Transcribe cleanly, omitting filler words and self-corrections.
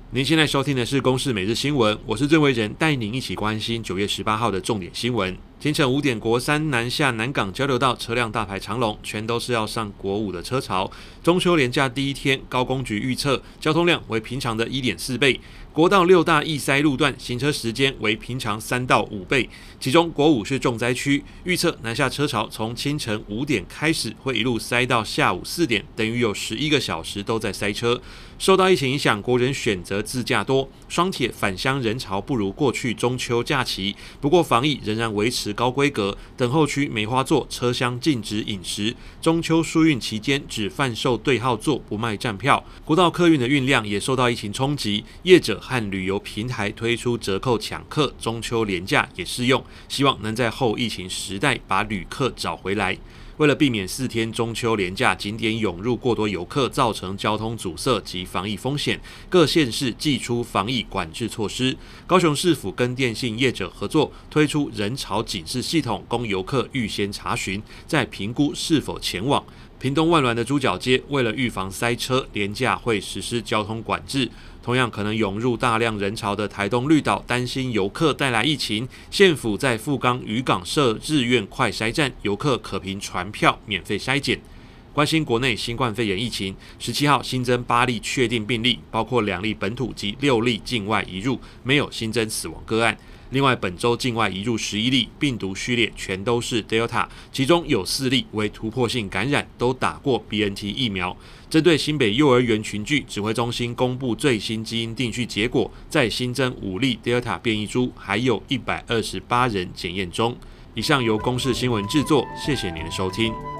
您现在收听的是《公视每日新闻》，我是郑维仁，带您一起关心9月18号的重点新闻。清晨5点，国三南下南港交流道车辆大排长龙，全都是要上国5的车潮。中秋连假第一天，高工局预测交通量为平常的 1.4 倍，国道6大易塞路段行车时间为平常3到5倍。其中国5是重灾区，预测南下车潮从清晨5点开始，会一路塞到下午4点，等于有11个小时都在塞车。受到疫情影响，国人选择自驾多，双铁返乡人潮不如过去中秋假期。不过防疫仍然维持高规格，等候区梅花座车厢禁止饮食，中秋疏运期间只贩售对号座，不卖站票。国道客运的运量也受到疫情冲击，业者和旅游平台推出折扣抢客，中秋连假也适用，希望能在后疫情时代把旅客找回来。为了避免4天中秋连假景点涌入过多游客，造成交通阻塞及防疫风险，各县市祭出防疫管制措施。高雄市府跟电信业者合作，推出人潮警示系统，供游客预先查询，再评估是否前往。屏东万峦的猪脚街，为了预防塞车，连假会实施交通管制。同样可能涌入大量人潮的台东绿岛，担心游客带来疫情，县府在富冈渔港设自愿快筛站，游客可凭传票免费筛检。关心国内新冠肺炎疫情，17号新增8例确定病例，包括2例本土及6例境外移入，没有新增死亡个案。另外，本周境外移入11例，病毒序列全都是 Delta， 其中有4例为突破性感染，都打过 BNT 疫苗。针对新北幼儿园群聚，指挥中心公布最新基因定序结果，再新增5例 Delta 变异株，还有128人检验中。以上由公视新闻制作，谢谢您的收听。